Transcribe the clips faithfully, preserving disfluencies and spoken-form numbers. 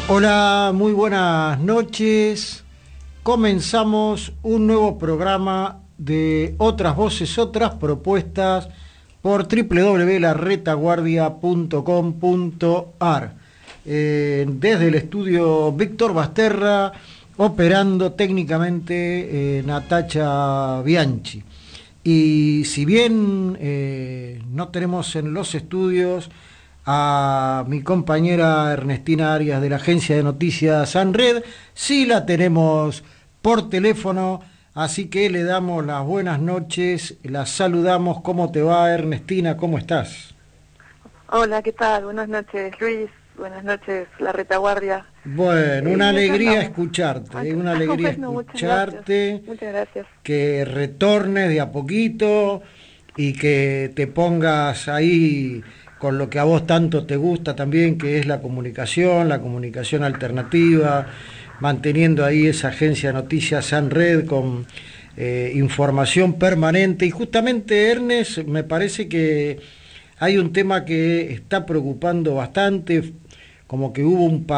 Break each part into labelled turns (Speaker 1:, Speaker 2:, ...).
Speaker 1: Hola, muy buenas noches. Comenzamos un nuevo programa de Otras Voces, Otras Propuestas por doble u doble u doble u punto la retaguardia punto com punto a r. Eh, desde el estudio Víctor Basterra, operando técnicamente eh, Natacha Bianchi. Y si bien eh, no tenemos en los estudios a mi compañera Ernestina Arias de la agencia de noticias Sanred, sí la tenemos por teléfono, así que le damos las buenas noches, la saludamos. ¿Cómo te va, Ernestina? ¿Cómo estás?
Speaker 2: Hola, ¿qué tal? Buenas noches, Luis. Buenas noches, la retaguardia.
Speaker 1: Bueno, una
Speaker 2: eh,
Speaker 1: alegría escucharte,
Speaker 2: Ay,
Speaker 1: una alegría
Speaker 2: bueno,
Speaker 1: escucharte,
Speaker 2: muchas gracias. muchas gracias.
Speaker 1: Que retornes de a poquito y que te pongas ahí con lo que a vos tanto te gusta también, que es la comunicación, la comunicación alternativa, manteniendo ahí esa agencia de noticias Sanred con eh, información permanente. Y justamente, Ernest, me parece que hay un tema que está preocupando bastante, como que hubo un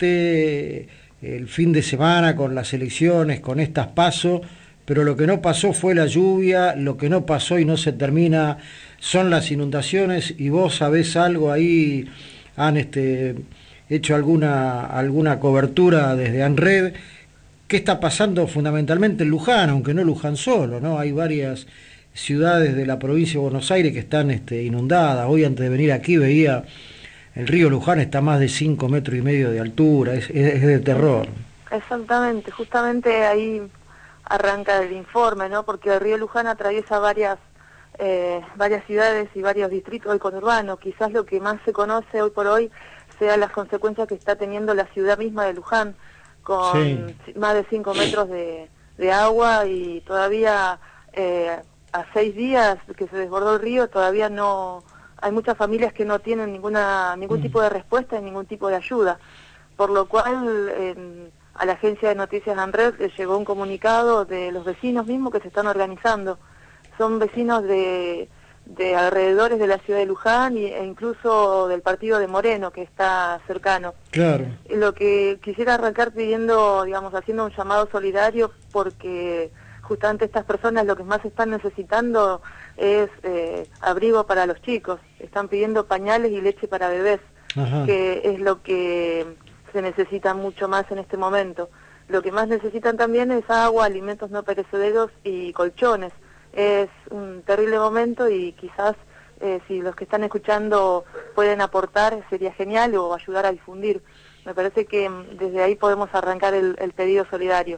Speaker 1: parate el fin de semana con las elecciones, con estas PASO, pero lo que no pasó fue la lluvia, lo que no pasó y no se termina son las inundaciones. Y vos sabés algo ahí, han este, hecho alguna, alguna cobertura desde ANRED. ¿Qué está pasando fundamentalmente en Luján, aunque no Luján solo, ¿no? Hay varias ciudades de la provincia de Buenos Aires que están este, inundadas. Hoy, antes de venir aquí, veía el río Luján, está a más de cinco metros y medio de altura, es, es, es de terror.
Speaker 2: Exactamente, justamente ahí arranca el informe, ¿no? Porque el río Luján atraviesa varias eh, varias ciudades y varios distritos del conurbano. Quizás lo que más se conoce hoy por hoy sea las consecuencias que está teniendo la ciudad misma de Luján, con sí. más de cinco metros de, de agua y todavía eh, a seis días que se desbordó el río, todavía no... hay muchas familias que no tienen ninguna ningún tipo de respuesta y ningún tipo de ayuda, por lo cual eh, a la agencia de noticias ANRED le llegó un comunicado de los vecinos mismos que se están organizando. Son vecinos de, de alrededores de la ciudad de Luján y, e incluso del partido de Moreno, que está cercano.
Speaker 1: Claro.
Speaker 2: Lo que quisiera arrancar pidiendo, digamos, haciendo un llamado solidario, porque justamente estas personas lo que más están necesitando es eh, abrigo para los chicos. Están pidiendo pañales y leche para bebés, Ajá. que es lo que se necesita mucho más en este momento. Lo que más necesitan también es agua, alimentos no perecederos y colchones. Es un terrible momento y quizás eh, si los que están escuchando pueden aportar sería genial, o ayudar a difundir. Me parece que desde ahí podemos arrancar el, el pedido solidario.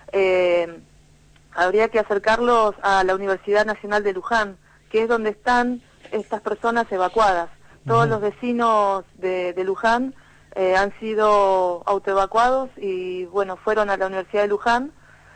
Speaker 2: Eh, habría que acercarlos a la Universidad Nacional de Luján, que es donde están estas personas evacuadas. Todos uh-huh. los vecinos de, de Luján eh, han sido autoevacuados y, bueno, fueron a la Universidad de Luján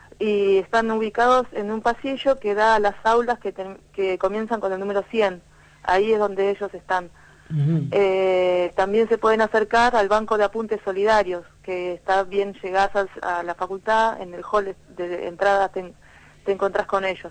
Speaker 2: y están ubicados en un pasillo que da a las aulas que, ten, que comienzan con el número cien. Ahí es donde ellos están. Uh-huh. Eh, también se pueden acercar al Banco de Apuntes Solidarios, que está bien llegadas a la facultad, en el hall de, de entrada te, te encontrás con ellos.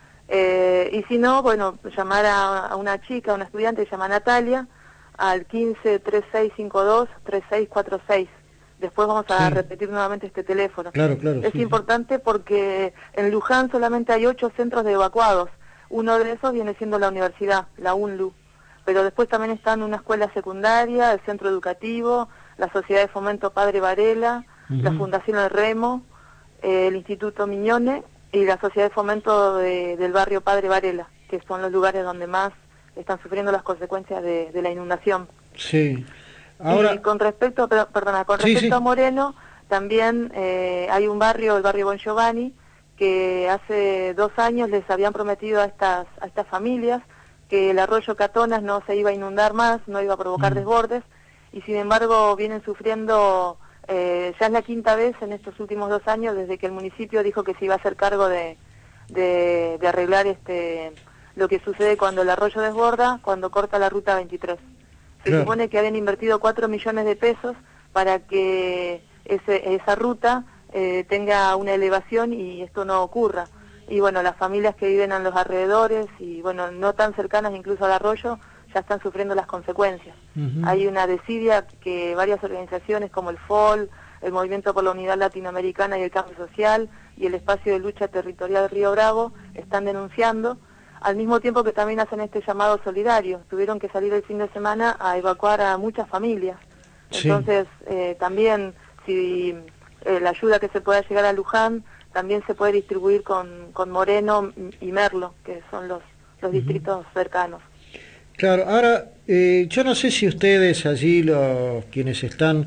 Speaker 2: Eh, y si no, bueno, llamar a, a una chica, a una estudiante que se llama Natalia, al quince, treinta y seis cincuenta y dos, treinta y seis cuarenta y seis. Después vamos a sí. repetir nuevamente este teléfono.
Speaker 1: Claro, claro.
Speaker 2: Es
Speaker 1: sí,
Speaker 2: importante sí. porque en Luján solamente hay ocho centros de evacuados. Uno de esos viene siendo la universidad, la UNLU. Pero después también están una escuela secundaria, el centro educativo, la Sociedad de Fomento Padre Varela, uh-huh. la Fundación El Remo, eh, el Instituto Miñone y la Sociedad de Fomento de, del barrio Padre Varela, que son los lugares donde más están sufriendo las consecuencias de, de la inundación.
Speaker 1: Sí. Ahora...
Speaker 2: Y con respecto, perdona, con respecto sí, sí. a Moreno, también eh, hay un barrio, el barrio Bon Giovanni, que hace dos años les habían prometido a estas, a estas familias que el arroyo Catonas no se iba a inundar más, no iba a provocar mm. desbordes, y sin embargo vienen sufriendo, eh, ya es la quinta vez en estos últimos dos años desde que el municipio dijo que se iba a hacer cargo de, de, de arreglar este lo que sucede cuando el arroyo desborda, cuando corta la ruta veintitrés. Se claro. supone que habían invertido cuatro millones de pesos para que ese, esa ruta eh, tenga una elevación y esto no ocurra. Y bueno, las familias que viven en los alrededores y bueno, no tan cercanas incluso al arroyo, ya están sufriendo las consecuencias.
Speaker 1: Uh-huh.
Speaker 2: Hay una desidia que varias organizaciones como el F O L, el Movimiento por la Unidad Latinoamericana y el Cambio Social y el Espacio de Lucha Territorial Río Bravo están denunciando, al mismo tiempo que también hacen este llamado solidario. Tuvieron que salir el fin de semana a evacuar a muchas familias.
Speaker 1: Sí.
Speaker 2: Entonces, eh, también, si eh, la ayuda que se pueda llegar a Luján, también se puede distribuir con, con Moreno y Merlo, que son los, los distritos uh-huh. cercanos.
Speaker 1: Claro, ahora, eh, yo no sé si ustedes allí, los quienes están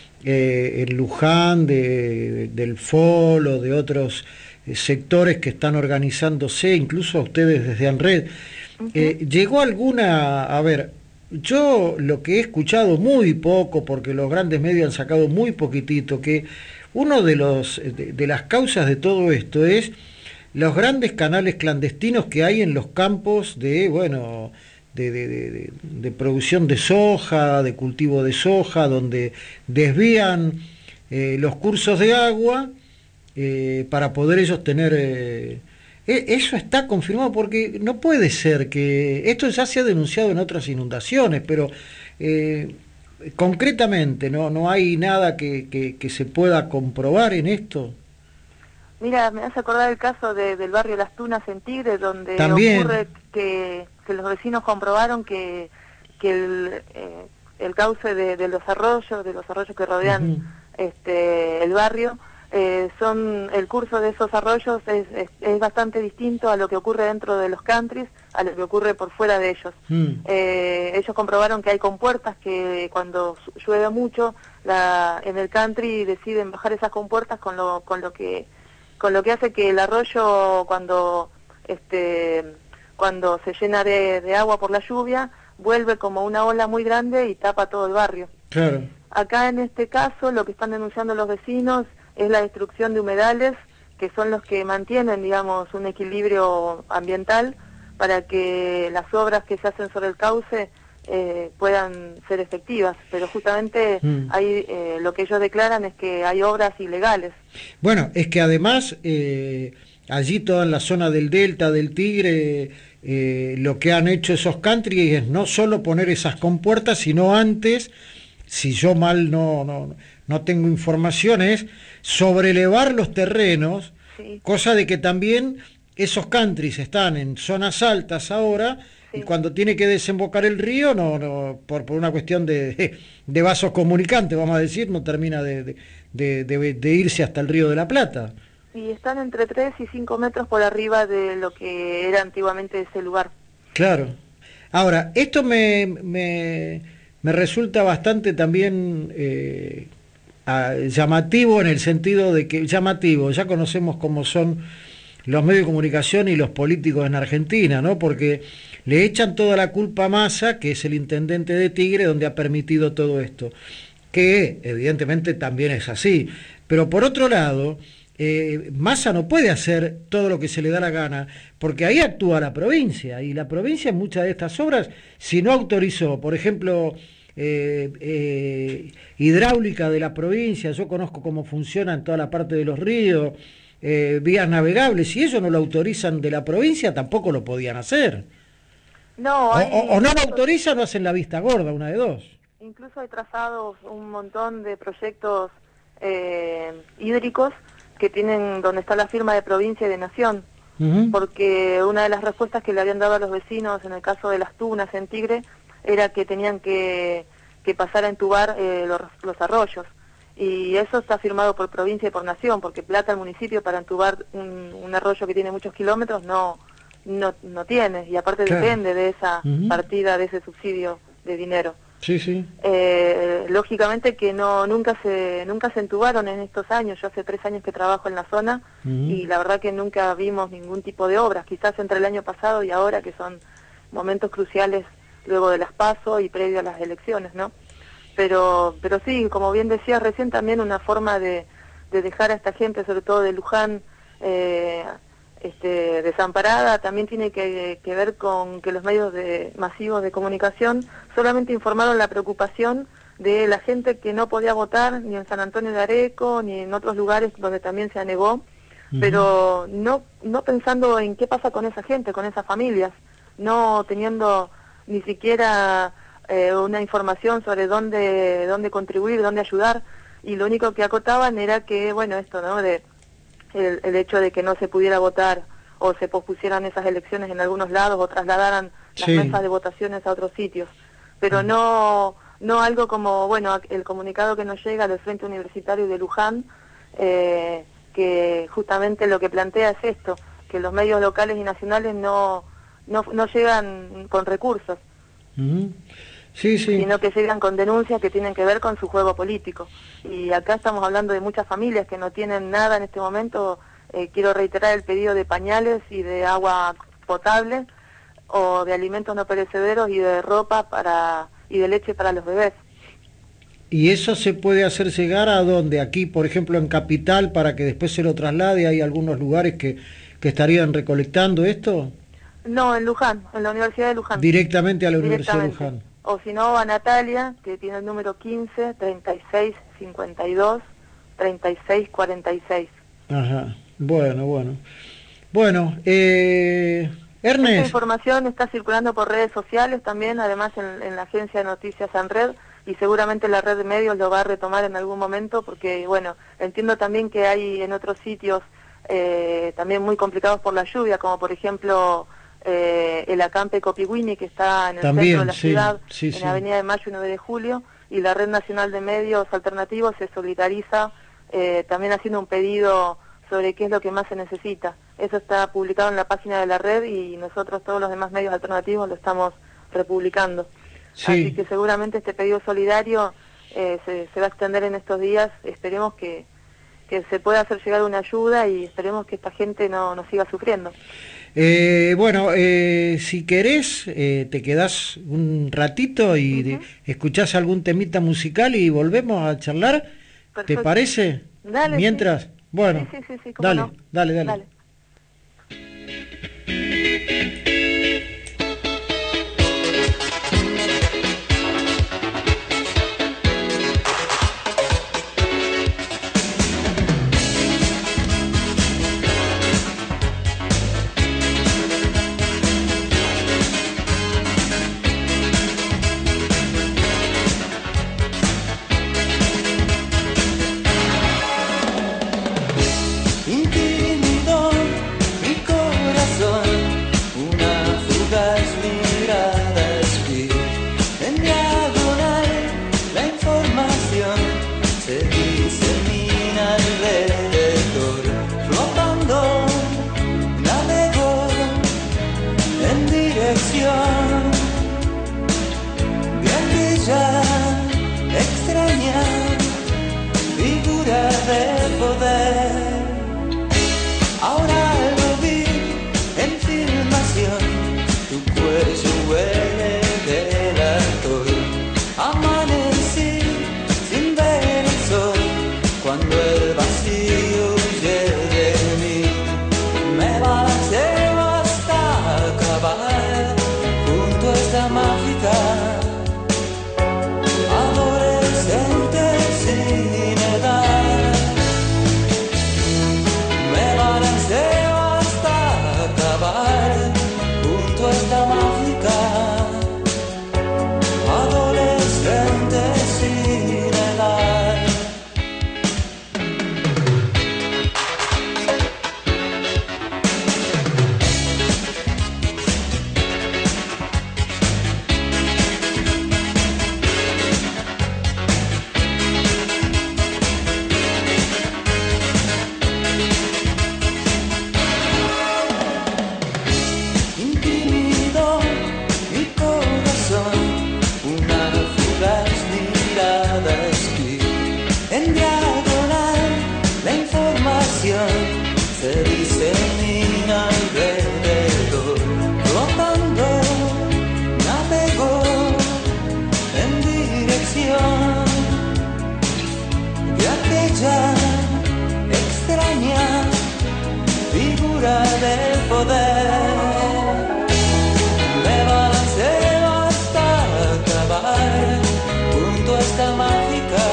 Speaker 1: eh, en Luján, de, del F O L o de otros eh, sectores que están organizándose, incluso a ustedes desde ANRED, uh-huh. eh, ¿llegó alguna, a ver, yo lo que he escuchado muy poco, porque los grandes medios han sacado muy poquitito, que uno de los de, de las causas de todo esto es los grandes canales clandestinos que hay en los campos de, bueno, de, de, de, de producción de soja, de cultivo de soja, donde desvían eh, los cursos de agua eh, para poder ellos tener... Eh, eso está confirmado, porque no puede ser que... Esto ya se ha denunciado en otras inundaciones, pero eh, concretamente no no hay nada que, que, que se pueda comprobar en esto.
Speaker 2: Mira, me hace acordar el caso de, del barrio Las Tunas en Tigre, donde
Speaker 1: También
Speaker 2: ocurre que, que los vecinos comprobaron que, que el, eh, el cauce de, de los arroyos, de los arroyos que rodean uh-huh. este el barrio, eh, son el curso de esos arroyos es, es, es bastante distinto a lo que ocurre dentro de los countries, a lo que ocurre por fuera de ellos. Uh-huh. Eh, ellos comprobaron que hay compuertas que cuando llueve mucho, la, en el country deciden bajar esas compuertas con lo, con lo que con lo que hace que el arroyo cuando este cuando se llena de, de agua por la lluvia vuelve como una ola muy grande y tapa todo el barrio.
Speaker 1: Claro.
Speaker 2: Acá en este caso lo que están denunciando los vecinos es la destrucción de humedales, que son los que mantienen, digamos, un equilibrio ambiental para que las obras que se hacen sobre el cauce eh, puedan ser efectivas, pero justamente mm. hay, eh, lo que ellos declaran es que hay obras ilegales.
Speaker 1: Bueno, es que además eh, allí toda en la zona del Delta, del Tigre, eh, lo que han hecho esos country es no solo poner esas compuertas, sino antes, si yo mal no, no, no tengo información, es sobrelevar los terrenos, sí. Cosa de que también esos countries están en zonas altas ahora, y cuando tiene que desembocar el río, no, no por, por una cuestión de, de vasos comunicantes, vamos a decir, no termina de, de, de, de, de irse hasta el río de la Plata.
Speaker 2: Y están entre tres y cinco metros por arriba de lo que era antiguamente ese lugar.
Speaker 1: Claro. Ahora, esto me, me, me resulta bastante también eh, a, llamativo en el sentido de que, llamativo, ya conocemos cómo son los medios de comunicación y los políticos en Argentina, ¿no? Porque le echan toda la culpa a Massa, que es el intendente de Tigre, donde ha permitido todo esto, que evidentemente también es así. Pero por otro lado, eh, Massa no puede hacer todo lo que se le da la gana, porque ahí actúa la provincia, y la provincia en muchas de estas obras, si no autorizó, por ejemplo, eh, eh, hidráulica de la provincia, yo conozco cómo funciona en toda la parte de los ríos, eh, vías navegables, si ellos no lo autorizan de la provincia, tampoco lo podían hacer.
Speaker 2: No, hay,
Speaker 1: o, o, o no lo autorizan o hacen la vista gorda, una de dos.
Speaker 2: Incluso hay trazados un montón de proyectos eh, hídricos que tienen donde está la firma de provincia y de nación, uh-huh. porque una de las respuestas que le habían dado a los vecinos en el caso de Las Tunas en Tigre era que tenían que, que pasar a entubar eh, los, los arroyos, y eso está firmado por provincia y por nación, porque plata el municipio para entubar un, un arroyo que tiene muchos kilómetros no no no tiene, y aparte claro. depende de esa uh-huh. partida, de ese subsidio de dinero.
Speaker 1: Sí, sí.
Speaker 2: Eh, lógicamente que no nunca se nunca se entubaron en estos años. Yo hace tres años que trabajo en la zona uh-huh. y la verdad que nunca vimos ningún tipo de obras, quizás entre el año pasado y ahora, que son momentos cruciales luego de las PASO y previo a las elecciones, ¿no? Pero pero sí, como bien decías recién, también una forma de, de dejar a esta gente, sobre todo de Luján, eh, este, desamparada, también tiene que, que ver con que los medios de, masivos de comunicación solamente informaron la preocupación de la gente que no podía votar ni en San Antonio de Areco ni en otros lugares donde también se anegó, uh-huh. pero no no pensando en qué pasa con esa gente, con esas familias, no teniendo ni siquiera eh, una información sobre dónde, dónde contribuir, dónde ayudar, y lo único que acotaban era que, bueno, esto, ¿no?, de el, el hecho de que no se pudiera votar o se pospusieran esas elecciones en algunos lados o trasladaran las
Speaker 1: Sí.
Speaker 2: mesas de votaciones a otros sitios, pero no no algo como, bueno, el comunicado que nos llega del Frente Universitario de Luján, eh, que justamente lo que plantea es esto, que los medios locales y nacionales no no, no llegan con recursos,
Speaker 1: Ujú. Sí, sí.
Speaker 2: sino que llegan con denuncias que tienen que ver con su juego político. Y acá estamos hablando de muchas familias que no tienen nada en este momento. Eh, quiero reiterar el pedido de pañales y de agua potable, o de alimentos no perecederos y de ropa para y de leche para los bebés.
Speaker 1: ¿Y eso se puede hacer llegar a dónde? Aquí, por ejemplo, en Capital, para que después se lo traslade. ¿Hay algunos lugares que, que estarían recolectando esto?
Speaker 2: No, en Luján, en la Universidad de Luján.
Speaker 1: Directamente a la Universidad de
Speaker 2: Directamente.
Speaker 1: Luján.
Speaker 2: O si no, a Natalia, que tiene el número quince, treinta y seis, cincuenta y dos, treinta y seis, cuarenta y seis.
Speaker 1: Ajá. Bueno, bueno. Bueno, eh,
Speaker 2: Esta
Speaker 1: Ernest.
Speaker 2: información está circulando por redes sociales también, además en, en la agencia de noticias ANRED, y seguramente la red de medios lo va a retomar en algún momento, porque, bueno, entiendo también que hay en otros sitios eh, también muy complicados por la lluvia, como por ejemplo eh, el acampe Copiwini, que está en el
Speaker 1: También,
Speaker 2: centro de la
Speaker 1: sí,
Speaker 2: ciudad,
Speaker 1: sí,
Speaker 2: en
Speaker 1: sí.
Speaker 2: la avenida de Mayo y nueve de julio, y la Red Nacional de Medios Alternativos se solidariza eh, también haciendo un pedido sobre qué es lo que más se necesita. Eso está publicado en la página de la red y nosotros todos los demás medios alternativos lo estamos republicando.
Speaker 1: Sí.
Speaker 2: Así que seguramente este pedido solidario eh, se, se va a extender en estos días. Esperemos que, que se pueda hacer llegar una ayuda y esperemos que esta gente no, no siga sufriendo.
Speaker 1: Eh, bueno, eh, si querés, eh, te quedás un ratito y de-
Speaker 2: Ujú.
Speaker 1: escuchás algún temita musical y volvemos a charlar. ¿Te
Speaker 2: Perfecto.
Speaker 1: parece?
Speaker 2: Dale,
Speaker 1: Mientras,
Speaker 2: sí.
Speaker 1: bueno,
Speaker 2: Sí, sí, sí, sí, cómo
Speaker 1: dale,
Speaker 2: no.
Speaker 1: dale, dale,
Speaker 2: Dale.
Speaker 3: Intimidó mi corazón, una fugaz mirada esquí. En diagonal la información se disemina alrededor. Flotando, navegó en dirección de aquella extraña figura de poder. Ahora lo vi en filmación, tu cuello huele del actor. Amanecí sin ver el sol, cuando el vacío huye de mí. Me balanceo hasta acabar junto a esta mágica adolescente sin edad. Me balanceo hasta acabar junto a esta mágica adolescente sin edad. Intimidó mi corazón, una fugaz mirada esquí. En diagonal la información se disemina alrededor. Flotando, navegó en dirección de aquella extraña figura del poder. Me balanceo hasta acabar junto a esta mágica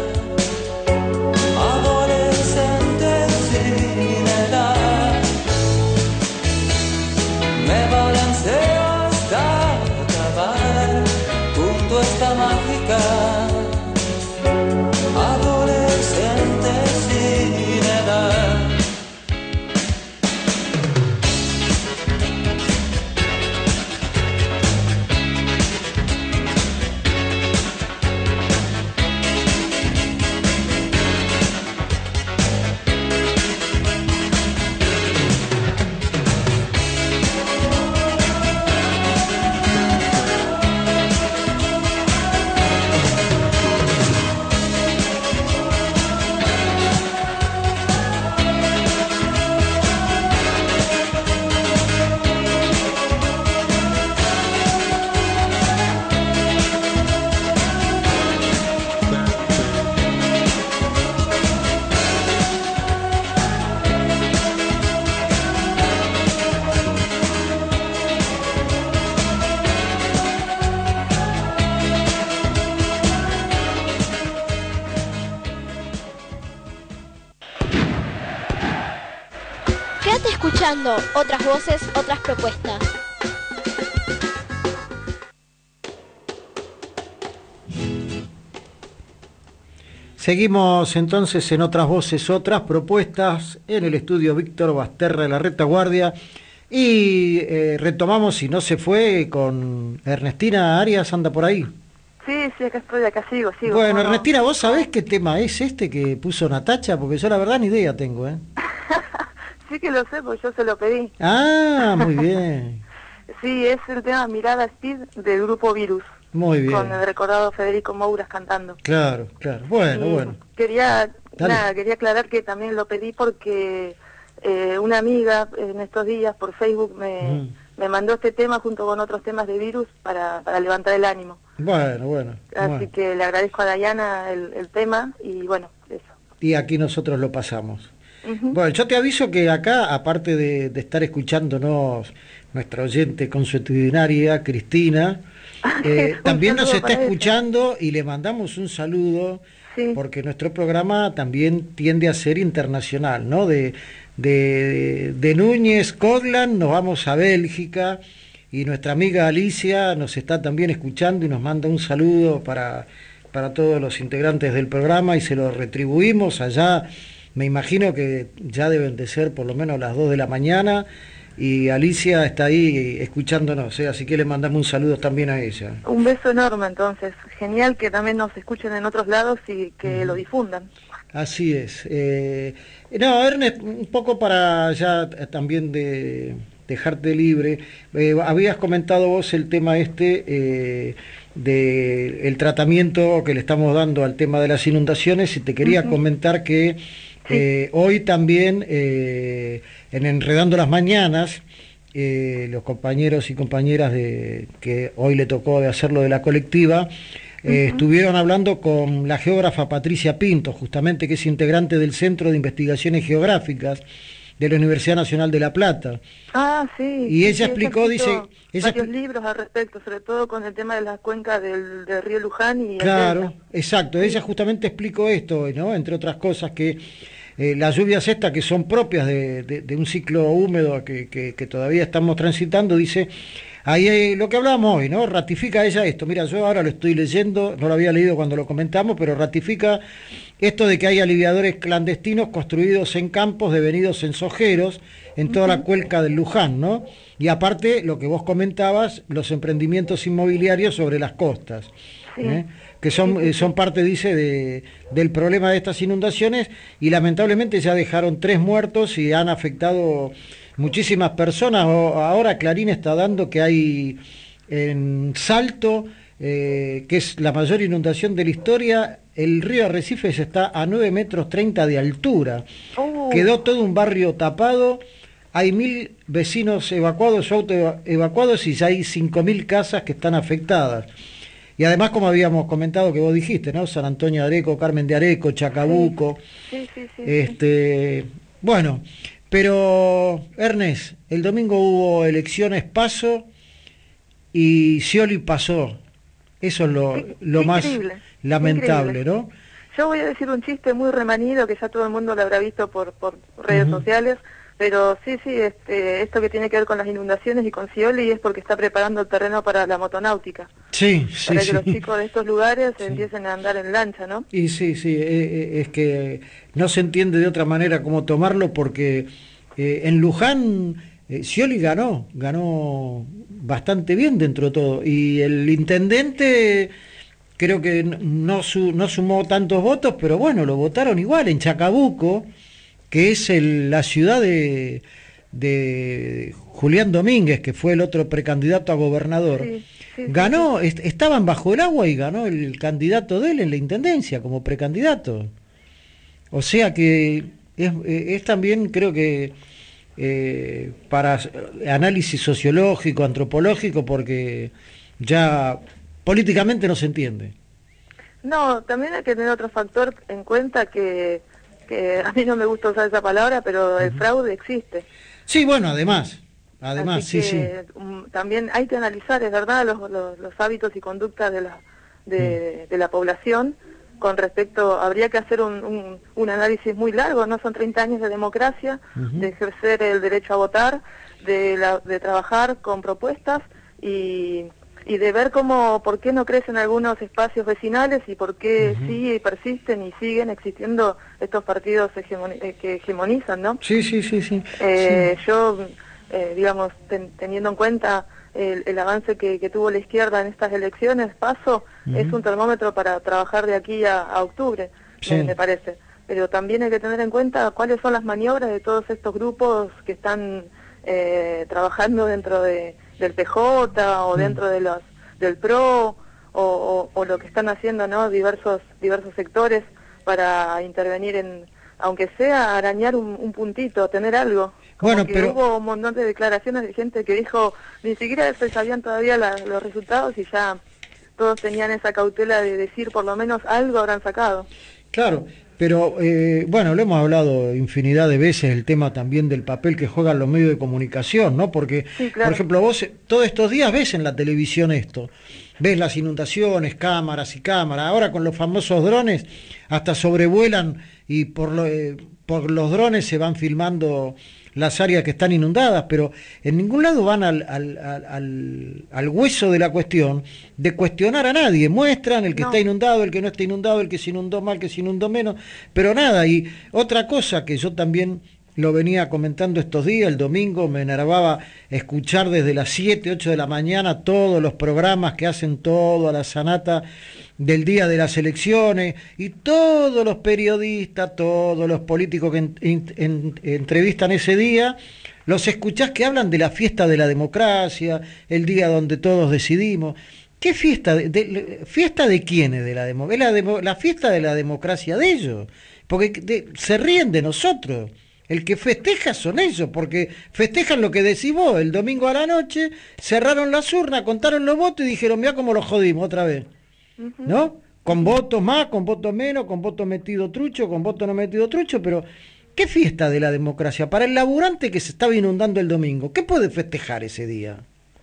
Speaker 3: adolescente sin edad. Me balanceo hasta acabar
Speaker 4: escuchando otras voces, otras propuestas.
Speaker 1: Seguimos entonces en Otras Voces, Otras Propuestas, en el estudio Víctor Basterra de la Retaguardia, y eh, retomamos, si no se fue, con Ernestina Arias, anda por ahí.
Speaker 2: Sí, sí, acá estoy, acá sigo, sigo.
Speaker 1: Bueno,
Speaker 2: ¿cómo no?
Speaker 1: Ernestina, ¿vos sabés qué tema es este que puso Natacha? Porque yo la verdad ni idea tengo, ¿eh?
Speaker 2: Sí que lo sé, porque yo se lo pedí.
Speaker 1: Ah, muy bien,
Speaker 2: Sí, es el tema Mirada Speed del grupo Virus,
Speaker 1: muy bien.
Speaker 2: con el recordado Federico Mouras cantando.
Speaker 1: Claro, claro. Bueno,
Speaker 2: Y
Speaker 1: bueno.
Speaker 2: Quería,
Speaker 1: Dale.
Speaker 2: nada, quería aclarar que también lo pedí porque eh, una amiga en estos días por Facebook me,
Speaker 1: Mm.
Speaker 2: me mandó este tema junto con otros temas de Virus para, para levantar el ánimo.
Speaker 1: Bueno, bueno.
Speaker 2: Así
Speaker 1: bueno.
Speaker 2: que le agradezco a Dayana el, el tema y bueno, eso.
Speaker 1: Y aquí nosotros lo pasamos.
Speaker 2: Ujú.
Speaker 1: Bueno, yo te aviso que acá, aparte de, de estar escuchándonos nuestra oyente consuetudinaria, Cristina, eh,
Speaker 2: Un
Speaker 1: también nos
Speaker 2: saludo
Speaker 1: está
Speaker 2: para ella.
Speaker 1: escuchando y le mandamos un saludo,
Speaker 2: Sí.
Speaker 1: porque nuestro programa también tiende a ser internacional, ¿no? De, de, de Núñez, Codland, nos vamos a Bélgica, y nuestra amiga Alicia nos está también escuchando y nos manda un saludo para, para todos los integrantes del programa, y se lo retribuimos allá. Me imagino que ya deben de ser por lo menos las dos de la mañana, y Alicia está ahí escuchándonos, ¿eh? Así que le mandamos un saludo también a ella.
Speaker 2: Un beso enorme entonces. Genial que también nos escuchen en otros lados y que lo difundan.
Speaker 1: Así es. Eh, no, Ernest, un poco para ya también de dejarte libre, eh, habías comentado vos el tema este eh, de el tratamiento que le estamos dando al tema de las inundaciones, y te quería
Speaker 2: Ujú.
Speaker 1: comentar que eh, hoy también eh, en Enredando las Mañanas, eh, los compañeros y compañeras de que hoy le tocó de hacerlo de la colectiva, eh,
Speaker 2: Ujú.
Speaker 1: estuvieron hablando con la geógrafa Patricia Pinto, justamente, que es integrante del Centro de Investigaciones Geográficas de la Universidad Nacional de La Plata.
Speaker 2: Ah, sí.
Speaker 1: Y
Speaker 2: sí,
Speaker 1: ella
Speaker 2: sí,
Speaker 1: explicó,
Speaker 2: ha escrito
Speaker 1: dice- ella
Speaker 2: varios
Speaker 1: expli-
Speaker 2: libros al respecto, sobre todo con el tema de las cuencas del, del río Luján y el
Speaker 1: Claro,
Speaker 2: delta.
Speaker 1: exacto. Ella justamente explicó esto, ¿no? Entre otras cosas, que eh, las lluvias estas que son propias de, de- de un ciclo húmedo que, que- que todavía estamos transitando, dice, ahí eh, lo que hablábamos hoy, ¿no? Ratifica ella esto. Mira, yo ahora lo estoy leyendo, no lo había leído cuando lo comentamos, pero ratifica esto de que hay aliviadores clandestinos construidos en campos devenidos en sojeros en toda la cuenca del Luján, ¿no? Y aparte, lo que vos comentabas, los emprendimientos inmobiliarios sobre las costas.
Speaker 2: Sí.
Speaker 1: ¿eh? Que son,
Speaker 2: Sí, sí,
Speaker 1: eh, son parte, dice, de, del problema de estas inundaciones, y lamentablemente ya dejaron tres muertos y han afectado muchísimas personas. O- ahora Clarín está dando que hay en Salto, eh, que es la mayor inundación de la historia, el río Arrecifes está a nueve metros treinta de altura.
Speaker 2: Uh,
Speaker 1: Quedó todo un barrio tapado, hay mil vecinos evacuados o auto evacuados, y ya hay cinco mil casas que están afectadas. Y además, como habíamos comentado, que vos dijiste, ¿no? San Antonio de Areco, Carmen de Areco, Chacabuco.
Speaker 2: sí, sí, sí. sí.
Speaker 1: Este, bueno, pero Ernest, el domingo hubo elecciones PASO y Scioli pasó. Eso es lo,
Speaker 2: Qué-
Speaker 1: lo
Speaker 2: qué
Speaker 1: más
Speaker 2: increíble,
Speaker 1: lamentable,
Speaker 2: increíble.
Speaker 1: ¿no?
Speaker 2: Yo voy a decir un chiste muy remanido que ya todo el mundo lo habrá visto por, por redes
Speaker 1: Ujú.
Speaker 2: sociales, pero sí, sí, este, esto que tiene que ver con las inundaciones y con Scioli es porque está preparando el terreno para la motonáutica,
Speaker 1: Sí, sí,
Speaker 2: para que
Speaker 1: sí.
Speaker 2: los chicos de estos lugares
Speaker 1: Sí.
Speaker 2: empiecen a andar en lancha, ¿no?
Speaker 1: Y sí, sí, eh, eh, es que no se entiende de otra manera cómo tomarlo, porque eh, en Luján eh, Scioli ganó, ganó bastante bien dentro de todo, y el intendente creo que n- no, su- no sumó tantos votos, pero bueno, lo votaron igual. En Chacabuco, que es el- la ciudad de, de Julián Domínguez, que fue el otro precandidato a gobernador,
Speaker 2: Sí, sí, sí,
Speaker 1: ganó, est- estaban bajo el agua y ganó el candidato de él en la intendencia como precandidato. O sea que es, eh, es también, creo que, eh, para s- análisis sociológico, antropológico, porque ya políticamente no se entiende.
Speaker 2: No, también hay que tener otro factor en cuenta que, que a mí no me gusta usar esa palabra, pero el fraude existe.
Speaker 1: Sí, bueno, además, además,
Speaker 2: Así
Speaker 1: sí, sí.
Speaker 2: que, um, también hay que analizar, es verdad, los, los, los hábitos y conductas de la, de, de la población con respecto, habría que hacer un, un, un análisis muy largo, no son treinta años de democracia, uh-huh. de ejercer el derecho a votar, de, la, de trabajar con propuestas y, y de ver cómo, por qué no crecen algunos espacios vecinales y por qué uh-huh. sí persisten y siguen existiendo estos partidos hegemoni- que hegemonizan, ¿no?
Speaker 1: Sí, sí, sí, sí.
Speaker 2: Eh,
Speaker 1: sí.
Speaker 2: Yo, eh, digamos, ten, teniendo en cuta el, el avance que, que tuvo la izquierda en estas elecciones, paso, uh-huh. es un termómetro para trabajar de aquí a, a octubre, sí. me, me parece. Pero también hay que tener en cuenta cuáles son las maniobras de todos estos grupos que están eh, trabajando dentro de, del P J o uh-huh. dentro de los del P R O o, o, o lo que están haciendo, ¿no? diversos diversos sectores para intervenir en, aunque sea arañar un, un puntito, tener algo. Como
Speaker 1: bueno,
Speaker 2: que
Speaker 1: pero
Speaker 2: hubo un montón de declaraciones de gente que dijo, ni siquiera se sabían todavía la, los resultados y ya todos tenían esa cautela de decir por lo menos algo habrán sacado.
Speaker 1: Claro, pero eh, bueno, lo hemos hablado infinidad de veces, el tema también del papel que juegan los medios de comunicación, ¿no? Porque, sí, claro. por ejemplo, vos todos estos días ves en la televisión esto, ves las inundaciones, cámaras y cámaras, ahora con los famosos drones hasta sobrevuelan y por, lo, eh, por los drones se van filmando las áreas que están inundadas, pero en ningún lado van al, al, al, al hueso de la cuestión de cuestionar a nadie, muestran el que no. está inundado, el que no está inundado, el que se inundó mal, el que se inundó menos, pero nada. Y otra cosa que yo también lo venía comentando estos días, el domingo me enervaba escuchar desde las siete, ocho de la mañana todos los programas que hacen todo a la sanata del día de las elecciones y todos los periodistas, todos los políticos que en, en, en, entrevistan ese día, los escuchás que hablan de la fiesta de la democracia, el día donde todos decidimos. ¿Qué fiesta? ¿De, de, fiesta de quiénes de la democracia? Es la, demo, la fiesta de la democracia de ellos, porque de, se ríen de nosotros. El que festeja son ellos, porque festejan lo que decís vos. El domingo a la noche cerraron las urnas, contaron los votos y dijeron, mirá cómo los jodimos otra vez. Uh-huh. ¿No? Con votos más, con votos menos, con votos metido trucho, con votos no metido trucho, pero ¿qué fiesta de la democracia? Para el laburante que se estaba inundando el domingo, ¿qué puede festejar ese día?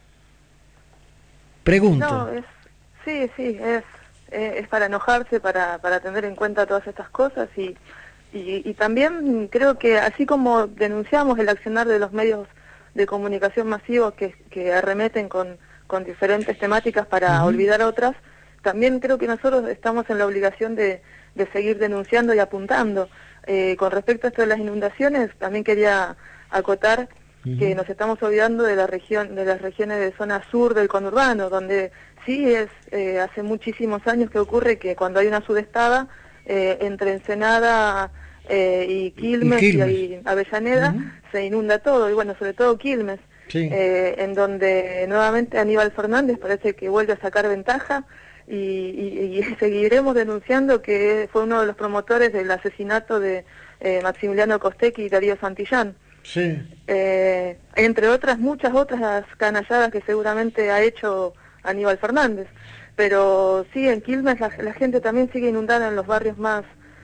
Speaker 1: Pregunto.
Speaker 2: No, es, sí, sí, es, es para enojarse, para, para tener en cuenta todas estas cosas y... Y, y también creo que así como denunciamos el accionar de los medios de comunicación masivos que, que arremeten con, con diferentes temáticas para uh-huh. olvidar otras, también creo que nosotros estamos en la obligación de, de seguir denunciando y apuntando. Eh, con respecto a esto de las inundaciones, también quería acotar uh-huh. que nos estamos olvidando de la región, de las regiones de zona sur del conurbano, donde sí es eh, hace muchísimos años que ocurre que cuando hay una sudestada, Eh, entre Ensenada eh, y Quilmes y, Quilmes. y Avellaneda uh-huh. se inunda todo, y bueno, sobre todo Quilmes, sí. eh, en donde nuevamente Aníbal Fernández parece que vuelve a sacar ventaja y, y, y seguiremos denunciando que fue uno de los promotores del asesinato de eh, Maximiliano Costecchi y Darío Santillán.
Speaker 1: Sí.
Speaker 2: Eh, entre otras, muchas otras canalladas que seguramente ha hecho Aníbal Fernández. Pero sí, en Quilmes la, la gente también sigue inundada en los barrios más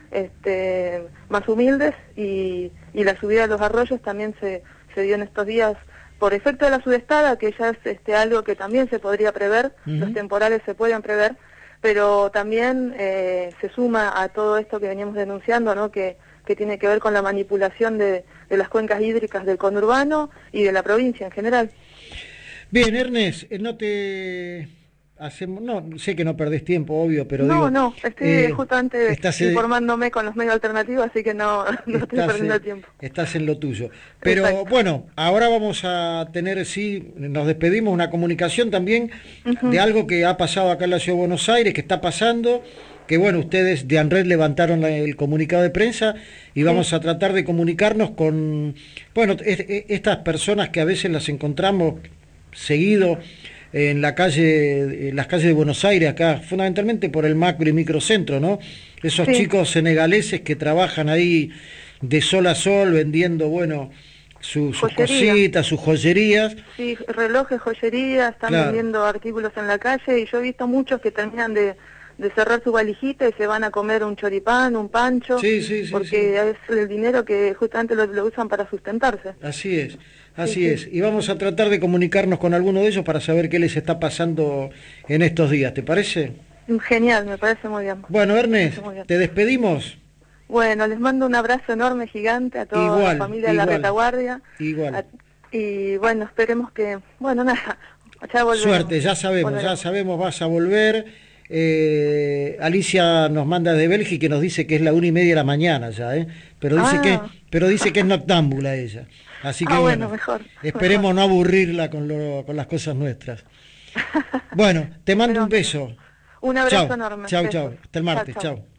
Speaker 2: este, más humildes y, y la subida de los arroyos también se, se dio en estos días por efecto de la sudestada, que ya es este, algo que también se podría prever, uh-huh. los temporales se pueden prever, pero también eh, se suma a todo esto que veníamos denunciando, ¿no? que, que tiene que ver con la manipulación de, de las cuencas hídricas del conurbano y de la provincia en general.
Speaker 1: Bien, Ernest, no te... Hacemos, no, sé que no perdés tiempo, obvio, pero
Speaker 2: no,
Speaker 1: digo...
Speaker 2: No, estoy eh, justamente
Speaker 1: estás,
Speaker 2: informándome con los medios alternativos, así que no, no estoy perdiendo
Speaker 1: en,
Speaker 2: tiempo.
Speaker 1: Estás en lo tuyo. Pero
Speaker 2: Exacto.
Speaker 1: Bueno, ahora vamos a tener, sí, nos despedimos, una comunicación también uh-huh. de algo que ha pasado acá en la Ciudad de Buenos Aires, que está pasando, que bueno, ustedes de ANRED levantaron la, el comunicado de prensa y vamos sí. a tratar de comunicarnos con, bueno, es, es, estas personas que a veces las encontramos seguido en la calle, en las calles de Buenos Aires, acá, fundamentalmente por el macro y microcentro, ¿no? Esos sí. chicos senegaleses que trabajan ahí de sol a sol vendiendo, bueno, su, sus cositas, sus joyerías.
Speaker 2: Sí, relojes, joyerías, están claro. vendiendo artículos en la calle y yo he visto muchos que terminan de, de cerrar su valijita y se van a comer un choripán, un pancho,
Speaker 1: sí, sí, sí,
Speaker 2: porque
Speaker 1: sí.
Speaker 2: es el dinero que justamente lo, lo usan para sustentarse.
Speaker 1: Así es. Así
Speaker 2: sí,
Speaker 1: es,
Speaker 2: sí.
Speaker 1: y vamos a tratar de comunicarnos con alguno de ellos para saber qué les está pasando en estos días, ¿te parece?
Speaker 2: Genial, me parece muy bien.
Speaker 1: Bueno, Ernest,
Speaker 2: muy bien.
Speaker 1: ¿te despedimos?
Speaker 2: Bueno, les mando un abrazo enorme, gigante a toda
Speaker 1: Igual,
Speaker 2: la familia de la
Speaker 1: igual.
Speaker 2: Retaguardia.
Speaker 1: Igual.
Speaker 2: A- y bueno, esperemos que, bueno, nada, ya volveremos.
Speaker 1: Suerte, ya sabemos,
Speaker 2: Volveremos.
Speaker 1: ya sabemos, vas a volver. Eh, Alicia nos manda de Bélgica y nos dice que es la una y media de la mañana ya, ¿eh? Pero dice
Speaker 2: Ah.
Speaker 1: que, pero dice que es noctámbula ella. Así que
Speaker 2: Ah,
Speaker 1: bueno,
Speaker 2: bueno, mejor,
Speaker 1: esperemos
Speaker 2: mejor.
Speaker 1: no aburrirla con, lo- con las cosas nuestras. Bueno, te mando
Speaker 2: Pero-
Speaker 1: un beso.
Speaker 2: Un abrazo
Speaker 1: Chau,
Speaker 2: enorme.
Speaker 1: chau,
Speaker 2: Besos.
Speaker 1: chau. Hasta el martes,
Speaker 2: Chau, chau.
Speaker 1: chau.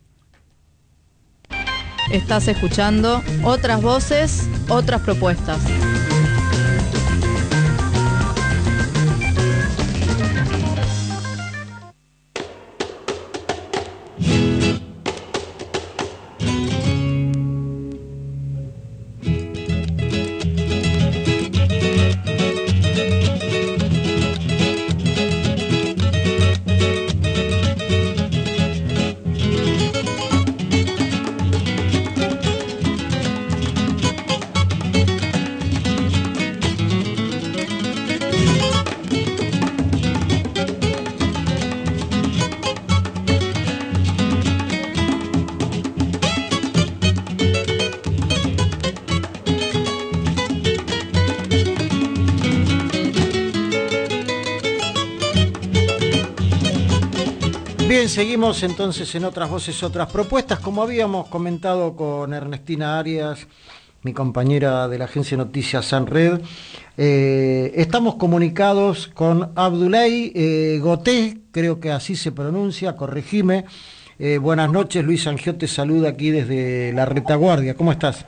Speaker 5: Estás escuchando otras voces, otras propuestas.
Speaker 1: Bien, seguimos entonces en otras voces, otras propuestas, como habíamos comentado con Ernestina Arias, mi compañera de la agencia de noticias Sanred. Eh, estamos comunicados con Abdoulaye eh, Goté, creo que así se pronuncia, corregime. Eh, buenas noches, Luis Angiot te saluda aquí desde la Retaguardia. ¿Cómo estás?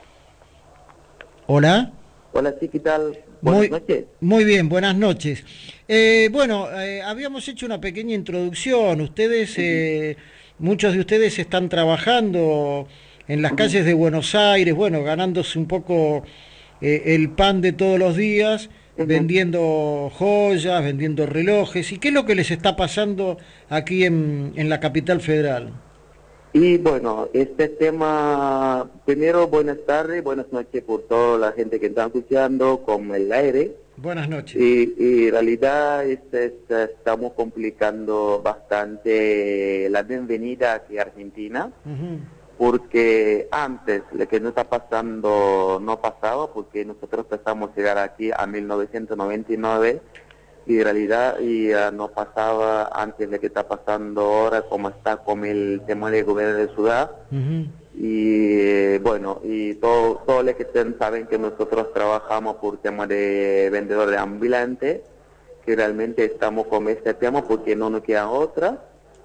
Speaker 1: Hola.
Speaker 6: Hola, sí, ¿qué tal? Buenas
Speaker 1: Muy,
Speaker 6: noches.
Speaker 1: muy bien, buenas noches. Eh, bueno, eh, habíamos hecho una pequeña introducción. Ustedes, eh, muchos de ustedes están trabajando en las calles de Buenos Aires, bueno, ganándose un poco eh, el pan de todos los días,
Speaker 6: Ujú.
Speaker 1: vendiendo joyas, vendiendo relojes. ¿Y qué es lo que les está pasando aquí en, en la capital federal?
Speaker 6: Y bueno, este tema, primero buenas tardes, buenas noches por toda la gente que está escuchando con el aire.
Speaker 1: Buenas noches.
Speaker 6: Y, y en realidad este, este, estamos complicando bastante la bienvenida aquí a Argentina,
Speaker 1: Ujú.
Speaker 6: porque antes lo que no está pasando no pasaba, porque nosotros empezamos a llegar aquí a mil novecientos noventa y nueve y en realidad y, uh, no pasaba antes de que está pasando ahora, como está con el tema del gobierno de ciudad.
Speaker 1: Ujú.
Speaker 6: Y eh, bueno, y todo, todo lo que ustedes saben que nosotros trabajamos por tema de vendedor de ambulante, que realmente estamos con este tema porque no nos queda otra,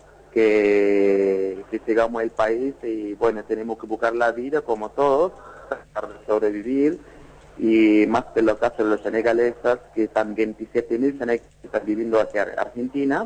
Speaker 6: que, que llegamos al país y bueno, tenemos que buscar la vida como todos, tratar de sobrevivir, y más de los casos de los senegaleses, que están veintisiete mil senegaleses que están viviendo aquí en Argentina,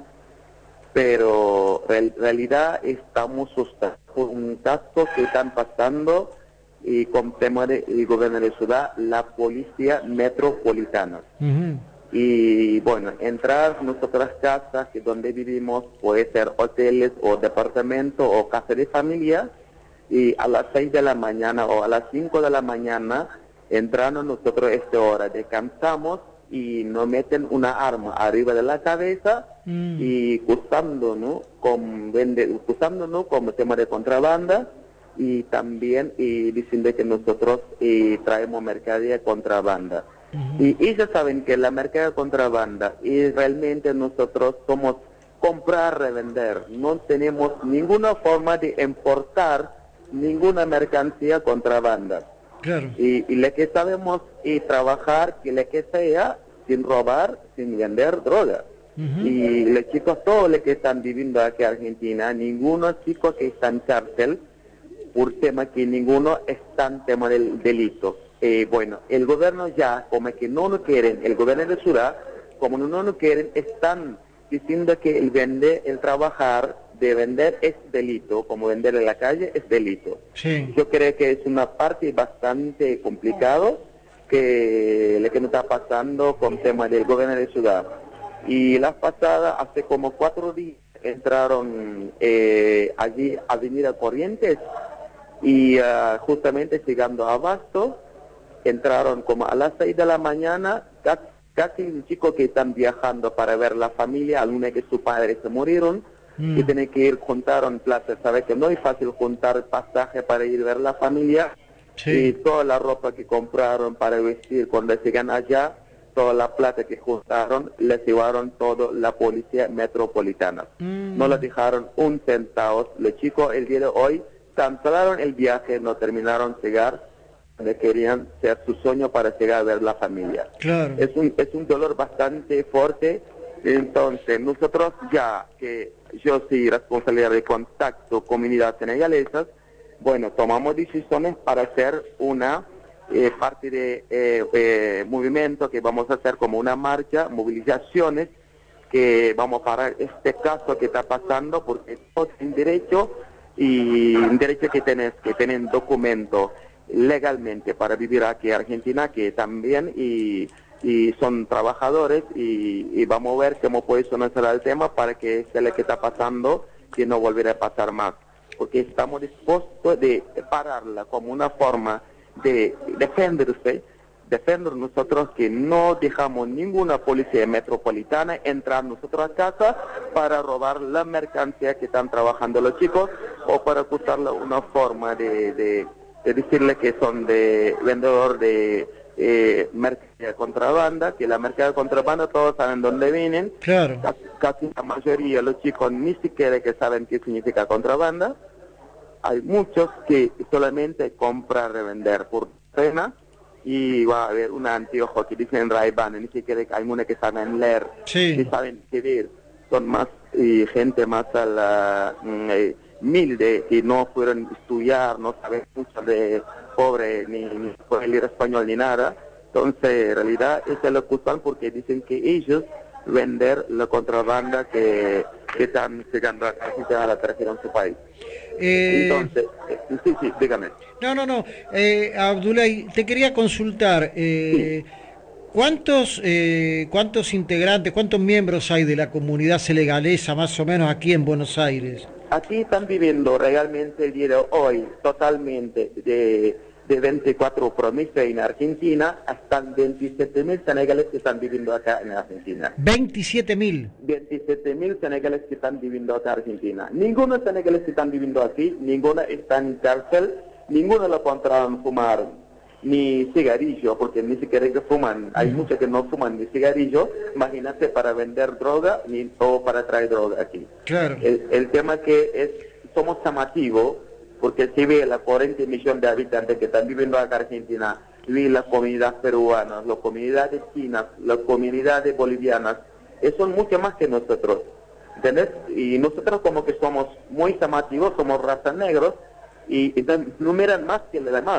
Speaker 6: pero en realidad estamos asustados por un caso que están pasando y con tema del gobierno de ciudad, la policía metropolitana.
Speaker 1: Ujú.
Speaker 6: Y bueno, entrar en nuestras casas, que donde vivimos, puede ser hoteles o departamentos o casa de familia, y a las seis de la mañana o a las cinco de la mañana, entrando nosotros a esta hora, descansamos y nos meten una arma arriba de la cabeza
Speaker 1: Mm.
Speaker 6: y acusándonos con vende, acusándonos como tema de contrabanda y también y diciendo que nosotros y traemos mercadería contrabanda.
Speaker 1: Ujú.
Speaker 6: Y ellos saben que la mercadería contrabanda y realmente nosotros somos comprar, revender. No tenemos ninguna forma de importar ninguna mercancía contrabanda.
Speaker 1: Claro.
Speaker 6: Y, y lo que sabemos y trabajar, que lo que sea, sin robar, sin vender droga.
Speaker 1: Ujú.
Speaker 6: Y los chicos, todos los que están viviendo aquí en Argentina, ninguno chico que está en cárcel, por tema que ninguno está en tema del delito. Eh, bueno, el gobierno ya, como que no lo quieren, el gobierno de ciudad, como no lo quieren, están diciendo que el vender, el trabajar de vender es delito, como vender en la calle es delito.
Speaker 1: Sí.
Speaker 6: Yo creo que es una parte bastante complicado que lo que nos está pasando con el tema del gobierno de ciudad. Y la pasada, hace como cuatro días, entraron eh, allí a Avenida Corrientes y uh, justamente llegando a Abasto, entraron como a las seis de la mañana, casi, casi un chico que están viajando para ver la familia, algunos que sus padres se murieron, mm. y tienen que ir, juntaron plata, sabes que no es fácil juntar pasaje para ir a ver la familia, sí. y toda la ropa que compraron para vestir cuando llegan allá, toda la plata que juntaron, les llevaron todo la policía metropolitana. Mm. No les dejaron un centavo. Los chicos el día de hoy cancelaron el viaje, no terminaron de llegar, donde querían ser su sueño para llegar a ver la familia.
Speaker 1: Claro.
Speaker 6: Es un, es un dolor bastante fuerte. Entonces, nosotros ya que yo soy responsabilidad de contacto comunidad senegalesas, bueno, tomamos decisiones para hacer una eh, parte de eh, eh, movimiento que vamos a hacer como una marcha, movilizaciones, que vamos a parar este caso que está pasando, porque todos tienen derecho, y un derecho que tenés, que tienen documento legalmente para vivir aquí en Argentina, que también y, y son trabajadores, y, y vamos a ver cómo puede solucionar el tema para que sea lo que está pasando, que no volverá a pasar más, porque estamos dispuestos de pararla como una forma de defenderse, defender nosotros, que no dejamos ninguna policía metropolitana entrar nosotros a casa para robar la mercancía que están trabajando los chicos, o para acusarla una forma de, de, de decirle que son de vendedor de eh, mercancía contrabanda, que la mercancía contrabanda todos saben dónde vienen,
Speaker 1: claro.
Speaker 6: casi, casi la mayoría de los chicos ni siquiera que saben qué significa contrabanda. Hay muchos que solamente compran, revender por pena, y va a haber un anteojo que dicen Ray-Ban, ni siquiera hay algunos que saben leer,
Speaker 1: sí.
Speaker 6: ni saben escribir, son más y gente más a la eh, humilde, que no fueron estudiar, no saben mucho de pobre, ni, ni pueden leer español ni nada. Entonces, en realidad, eso lo acusan porque dicen que ellos vender la contrabanda que, que están llegando a a la tercera en su país.
Speaker 1: Eh...
Speaker 6: Entonces, eh, sí, sí, dígame.
Speaker 1: No, no, no. Eh, Abdoulaye, te quería consultar. Eh, sí. ¿Cuántos eh, cuántos integrantes, cuántos miembros hay de la comunidad senegalesa, más o menos, aquí en Buenos Aires?
Speaker 6: Aquí están viviendo realmente el día de hoy totalmente de, de veinticuatro provincias en Argentina, hasta veintisiete mil senegaleses que están viviendo acá en Argentina.
Speaker 1: veintisiete mil.
Speaker 6: veintisiete mil senegaleses que están viviendo acá en Argentina. Ninguno de senegaleses que están viviendo aquí, ninguno está en cárcel, ninguno lo encontraron fumar ni cigarrillo, porque ni siquiera que fuman, hay uh-huh. muchos que no fuman ni cigarrillo, imagínate para vender droga ni o para traer droga aquí.
Speaker 1: Claro.
Speaker 6: El, el tema que es, somos llamativos, porque si ve la cuarenta millones de habitantes que están viviendo acá en Argentina, vi la comunidad peruana, las comunidades chinas, las comunidades bolivianas, son mucho más que nosotros, ¿entendés? Y nosotros como que somos muy llamativos, somos razas negros, y, y numeran más que los demás.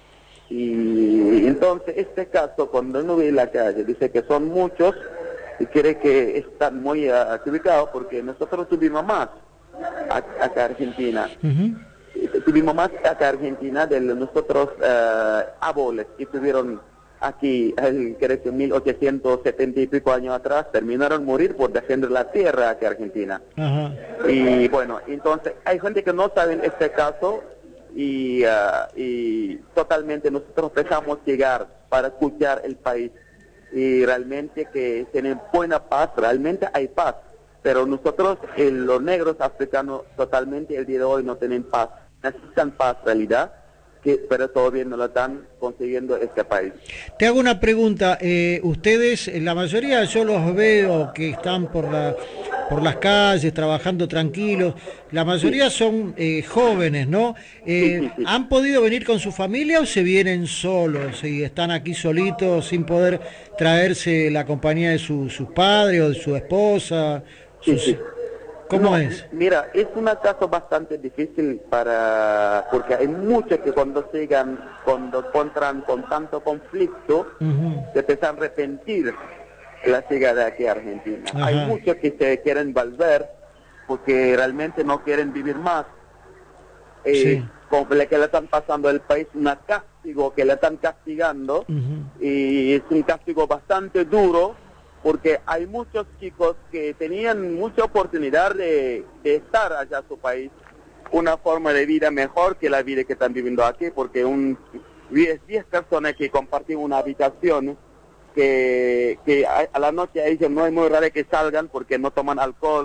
Speaker 6: Y entonces este caso, cuando uno ve en la calle, dice que son muchos, y cree que están muy ubicados, porque nosotros tuvimos más acá en Argentina. Uh-huh. Tuvimos más acá en Argentina de nosotros uh, abuelos que tuvieron aquí, creo que mil ochocientos setenta y pico años atrás, terminaron morir por defender la tierra aquí en Argentina. Uh-huh. Y bueno, entonces hay gente que no sabe este caso, y, uh, y totalmente nosotros empezamos a llegar para escuchar el país, y realmente que tienen buena paz, realmente hay paz, pero nosotros, eh, los negros africanos, totalmente el día de hoy no tienen paz, necesitan paz, realidad, que, pero todavía no lo están consiguiendo este país.
Speaker 1: Te hago una pregunta, eh, ustedes, la mayoría yo los veo que están por la por las calles, trabajando tranquilos, la mayoría sí. son eh, jóvenes, ¿no? Eh, sí, sí, sí. ¿Han podido venir con su familia o se vienen solos y están aquí solitos sin poder traerse la compañía de su, sus padres o de su esposa?
Speaker 6: Sí,
Speaker 1: sus...
Speaker 6: sí.
Speaker 1: ¿Cómo
Speaker 6: no,
Speaker 1: es?
Speaker 6: Mira, es un caso bastante difícil para porque hay muchos que cuando llegan, cuando encuentran con tanto conflicto, uh-huh. se empiezan a arrepentir la llegada aquí a Argentina. Ajá. Hay muchos que se quieren volver porque realmente no quieren vivir más. Eh, sí. Como le que le están pasando al país, un castigo que le están castigando, uh-huh. y es un castigo bastante duro, porque hay muchos chicos que tenían mucha oportunidad de, de estar allá en su país, una forma de vida mejor que la vida que están viviendo aquí, porque un diez personas que comparten una habitación, que, que a, a la noche a ellos no es muy raro que salgan porque no toman alcohol,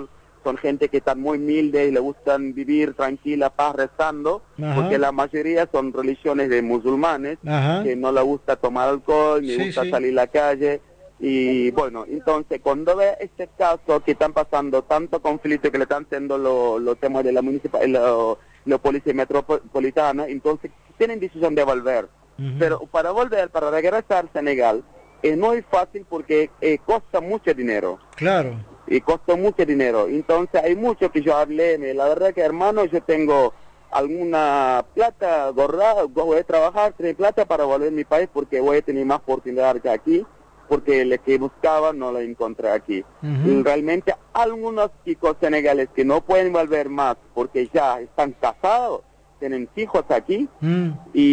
Speaker 6: son gente que están muy humildes y le gustan vivir tranquila, paz, rezando,
Speaker 1: Ajá.
Speaker 6: porque la mayoría son religiones de musulmanes,
Speaker 1: Ajá.
Speaker 6: que no les gusta tomar alcohol, ni
Speaker 1: Sí,
Speaker 6: gusta
Speaker 1: sí.
Speaker 6: salir a la calle. Y bueno, entonces cuando ve este caso que están pasando tanto conflicto que le están haciendo los lo temas de la municipal, los lo policía metropolitana, entonces tienen decisión de volver.
Speaker 1: Ujú.
Speaker 6: Pero para volver, para regresar a Senegal, es muy fácil porque eh, cuesta mucho dinero.
Speaker 1: Claro.
Speaker 6: Y costó mucho dinero. Entonces hay mucho que yo hablé. me- La verdad que, hermano, yo tengo alguna plata gorda, voy a trabajar, tener plata para volver a mi país porque voy a tener más oportunidades que aquí, porque lo que buscaba no lo encontré aquí.
Speaker 1: Ujú.
Speaker 6: Y realmente algunos chicos senegales que no pueden volver más porque ya están casados, tienen hijos aquí,
Speaker 1: Mm.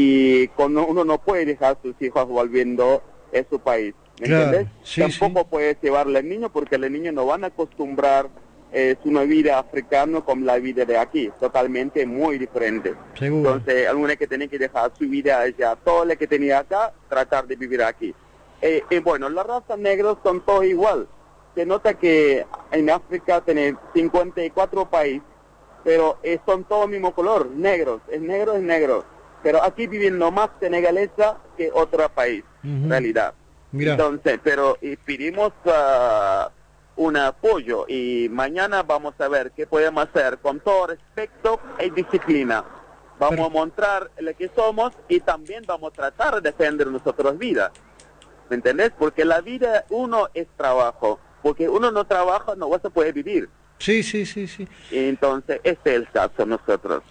Speaker 6: y cuando uno no puede dejar a sus hijos volviendo a su país, ¿me
Speaker 1: Claro,
Speaker 6: entiendes?
Speaker 1: sí,
Speaker 6: Tampoco
Speaker 1: sí.
Speaker 6: puedes llevarle al niño porque los niños no van a acostumbrar eh, su vida africana con la vida de aquí, totalmente muy diferente.
Speaker 1: Seguro.
Speaker 6: Entonces, algunos que tienen que dejar su vida allá, todo lo que tenía acá, tratar de vivir aquí. Eh, y bueno, las razas negras son todos igual. Se nota que en África tiene cincuenta y cuatro países, pero eh, son todos mismo color, negros, es negro, es negro. Pero aquí viven no más senegalesa que otro país,
Speaker 1: Ujú.
Speaker 6: en realidad.
Speaker 1: Mirá.
Speaker 6: Entonces, pero y pedimos ah, un apoyo y mañana vamos a ver qué podemos hacer con todo respeto y disciplina. Vamos
Speaker 1: Pero-
Speaker 6: a mostrar lo que somos y también vamos a tratar de defender nuestras vidas. ¿Me entendés? Porque la vida uno es trabajo. Porque uno no trabaja, no vas a poder vivir.
Speaker 1: Sí, sí, sí, sí.
Speaker 6: Y entonces, este es el caso nosotros.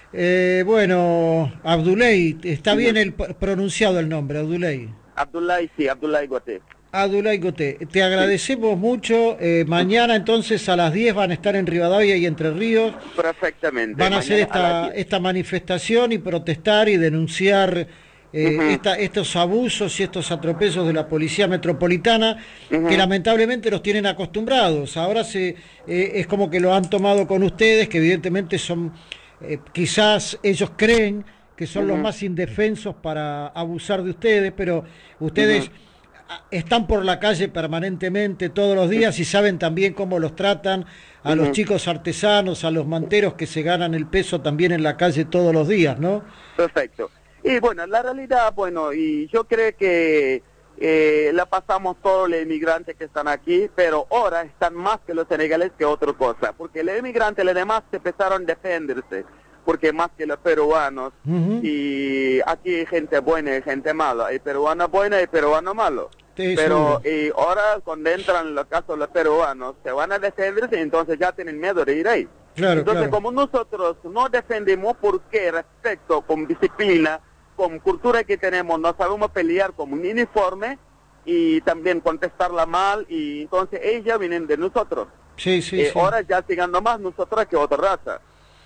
Speaker 1: Eh, bueno, Abdoulaye, está
Speaker 6: Ujú.
Speaker 1: bien el p- pronunciado el nombre, Abdoulaye.
Speaker 6: Abdullahi, sí, Abdullahi Gote.
Speaker 1: Abdoulaye Goté, te agradecemos mucho. Eh, mañana entonces a las diez van a estar en Rivadavia y Entre Ríos.
Speaker 6: Perfectamente.
Speaker 1: Van a hacer
Speaker 6: Mañana a las
Speaker 1: esta,
Speaker 6: diez.
Speaker 1: esta manifestación y protestar y denunciar eh,
Speaker 6: Ujú.
Speaker 1: esta- estos abusos y estos atropellos de la Policía Metropolitana,
Speaker 6: Ujú.
Speaker 1: que lamentablemente los tienen acostumbrados. Ahora se, eh, es como que lo han tomado con ustedes, que evidentemente son, eh, quizás ellos creen que son los
Speaker 6: Ujú.
Speaker 1: más indefensos para abusar de ustedes, pero ustedes...
Speaker 6: Ujú.
Speaker 1: a- están por la calle permanentemente todos los días y saben también cómo los tratan a los
Speaker 6: Ujú.
Speaker 1: chicos artesanos, a los manteros que se ganan el peso también en la calle todos los días, ¿no?
Speaker 6: Perfecto. Y bueno, la realidad, bueno, y yo creo que eh, la pasamos todos los inmigrantes que están aquí, pero ahora están más que los senegaleses que otra cosa, porque los inmigrantes, los demás, se empezaron a defenderse, porque más que los peruanos,
Speaker 1: Ujú.
Speaker 6: y aquí hay gente buena y gente mala, hay peruanos buenos y peruanos malos.
Speaker 1: Sí,
Speaker 6: Pero
Speaker 1: seguro.
Speaker 6: y ahora cuando entran en los casos los peruanos, se van a defenderse y entonces ya tienen miedo de ir ahí.
Speaker 1: Claro,
Speaker 6: Entonces,
Speaker 1: claro.
Speaker 6: como nosotros no defendemos, ¿por qué? Respecto, con disciplina, con cultura que tenemos, no sabemos pelear con un uniforme y también contestarla mal, y entonces ellas vienen de nosotros.
Speaker 1: Sí, sí,
Speaker 6: Eh,
Speaker 1: sí.
Speaker 6: Ahora ya sigan más nosotras que otra raza.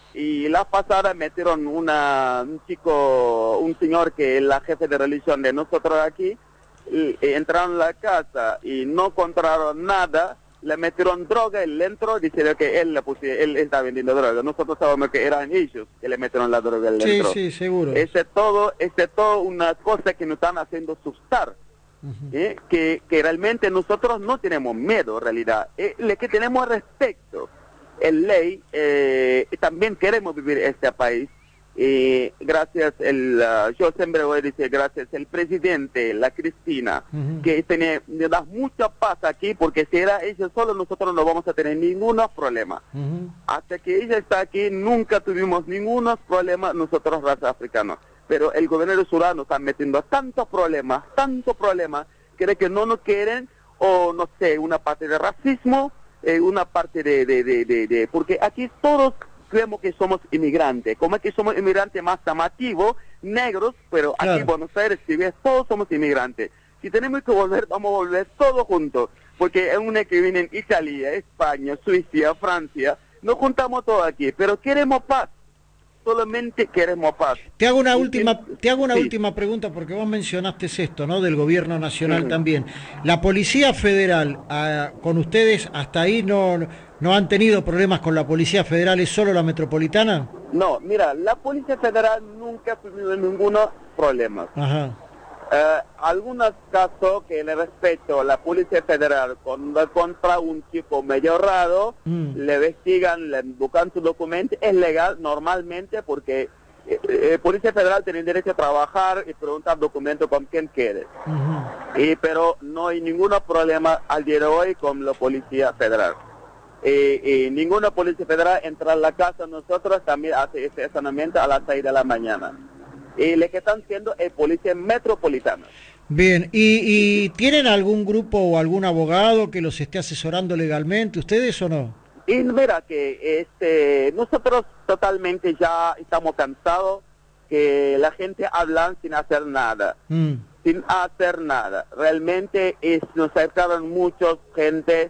Speaker 6: Y la pasada metieron una, un chico, un señor que es la jefe de religión de nosotros aquí, y, y entraron a la casa y no encontraron nada, le metieron droga, él entró, diciendo que él le puso, él está vendiendo droga. Nosotros sabemos que eran ellos que le metieron la droga, él
Speaker 1: Sí,
Speaker 6: entró.
Speaker 1: sí, seguro.
Speaker 6: Ese es todo, ese es todo una cosa que nos están haciendo asustar.
Speaker 1: Ujú.
Speaker 6: ¿eh? que, que realmente nosotros no tenemos miedo en realidad, eh, lo que tenemos respecto, el ley, eh, también queremos vivir en este país, y gracias, el, uh, yo siempre voy a decir gracias el presidente, la Cristina,
Speaker 1: Ujú.
Speaker 6: que tiene, le da mucha paz aquí, porque si era ella solo nosotros no vamos a tener ningún problema.
Speaker 1: Ujú.
Speaker 6: Hasta que ella está aquí nunca tuvimos ningún problema nosotros raza africanos. Pero el gobierno de Sudán nos está metiendo tantos problemas, tantos problemas, cree que no nos quieren, o no sé, una parte de racismo, eh, una parte de, de, de, de, de... Porque aquí todos creemos que somos inmigrantes, como es que somos inmigrantes más llamativos, negros, pero aquí
Speaker 1: Claro.
Speaker 6: en Buenos Aires, si ves, todos somos inmigrantes. Si tenemos que volver, vamos a volver todos juntos, porque es una que viene en Italia, España, Suiza, Francia, nos juntamos todos aquí, pero queremos paz, solamente queremos paz.
Speaker 1: Te hago una
Speaker 6: Y-
Speaker 1: última, te hago una
Speaker 6: sí.
Speaker 1: última pregunta porque vos mencionaste esto, ¿no? Del gobierno nacional
Speaker 6: Ujú.
Speaker 1: también. La Policía Federal, ah, con ustedes hasta ahí no, no han tenido problemas con la Policía Federal, ¿es solo la Metropolitana?
Speaker 6: No, mira, la Policía Federal nunca ha tenido ningún problema.
Speaker 1: Ajá.
Speaker 6: Eh, algunos casos que le respeto, la Policía Federal cuando contra un chico medio raro,
Speaker 1: Mm.
Speaker 6: le investigan, le buscan su documento, es legal normalmente porque eh, eh, Policía Federal tiene derecho a trabajar y preguntar documentos con quien quiere.
Speaker 1: Ujú.
Speaker 6: Y, pero no hay ningún problema al día de hoy con la Policía Federal. Y, y ninguna Policía Federal entra a la casa, nosotros también hace ese estacionamiento a las seis de la mañana. Y lo que están haciendo es Policía Metropolitana.
Speaker 1: Bien, ¿Y, ¿y tienen algún grupo o algún abogado que los esté asesorando legalmente, ustedes o no?
Speaker 6: Y mira que este nosotros totalmente ya estamos cansados que la gente habla sin hacer nada.
Speaker 1: Mm.
Speaker 6: Sin hacer nada. Realmente es, nos acercaron muchos gente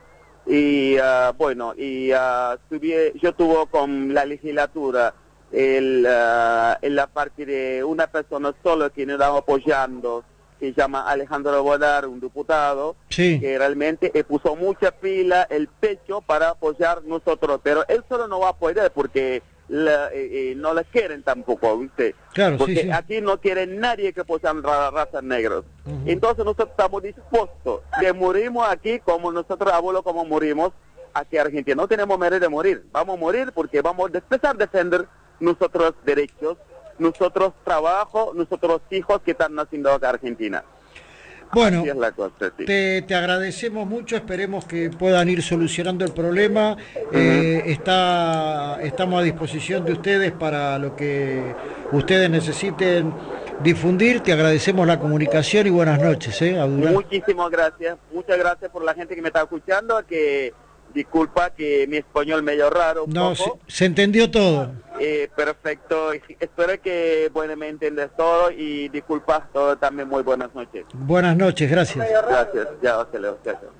Speaker 6: y uh, bueno, y uh, tuve, yo tuve con la legislatura el, uh, en la parte de una persona solo que nos estaba apoyando, que se llama Alejandro Bodar, un diputado,
Speaker 1: Sí.
Speaker 6: que realmente eh, puso mucha pila, el pecho para apoyar nosotros, pero él solo no va a poder porque la, eh, eh, no le quieren tampoco, ¿viste?
Speaker 1: Claro,
Speaker 6: Porque
Speaker 1: sí, sí.
Speaker 6: aquí no quieren nadie que apoyan ra razas negras.
Speaker 1: Ujú.
Speaker 6: Entonces nosotros estamos dispuestos de morimos aquí como nosotros abuelos como morimos aquí en Argentina. No tenemos miedo de morir. Vamos a morir porque vamos a empezar a defender nuestros derechos, nuestros trabajos, nuestros hijos que están naciendo acá en Argentina.
Speaker 1: Bueno,
Speaker 6: Así es la cosa, sí.
Speaker 1: te, te agradecemos mucho, esperemos que puedan ir solucionando el problema. Eh, está, estamos a disposición de ustedes para lo que ustedes necesiten difundir. Te agradecemos la comunicación y buenas noches, ¿eh? Abdullah.
Speaker 6: Muchísimas gracias. Muchas gracias por la gente que me está escuchando, que disculpa que mi español medio raro un
Speaker 1: No, se,
Speaker 6: poco.
Speaker 1: se entendió todo.
Speaker 6: Eh, perfecto, espero que bueno, me entiendes todo y disculpas todo también. Muy buenas noches.
Speaker 1: Buenas noches, gracias.
Speaker 6: Gracias, ya, hasta luego. Chao, chao.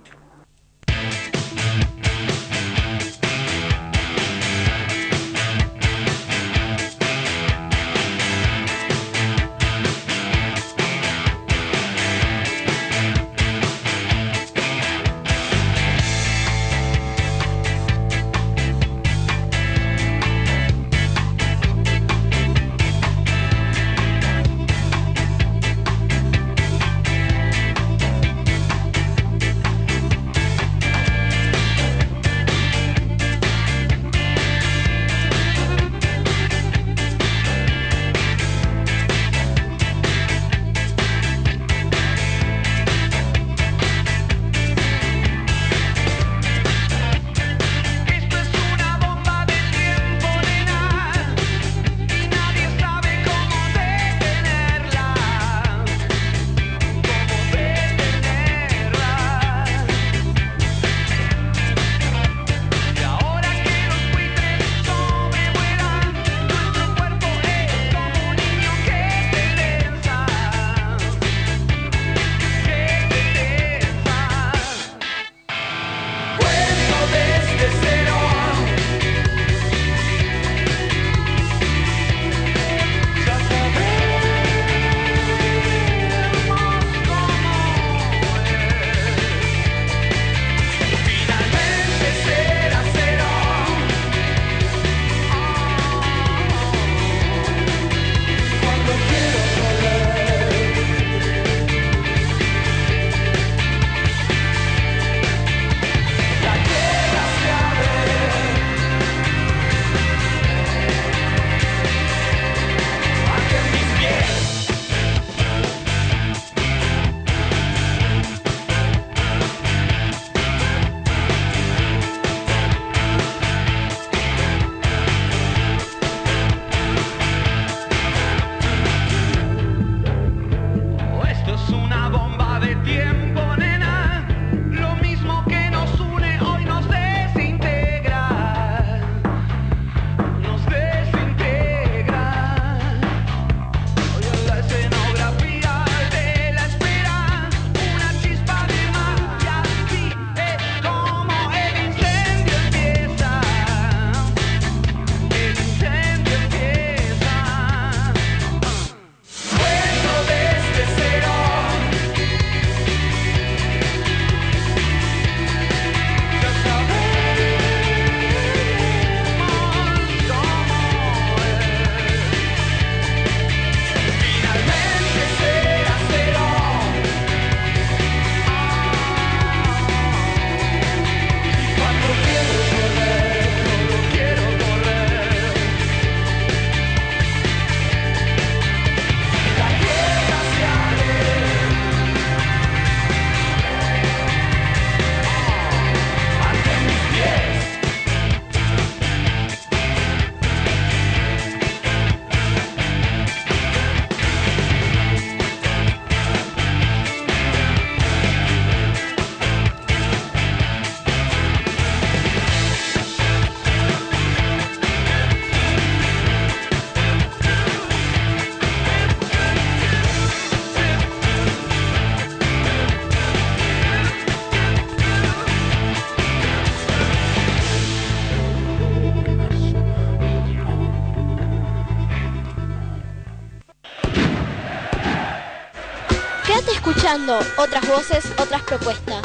Speaker 4: escuchando otras voces, otras propuestas.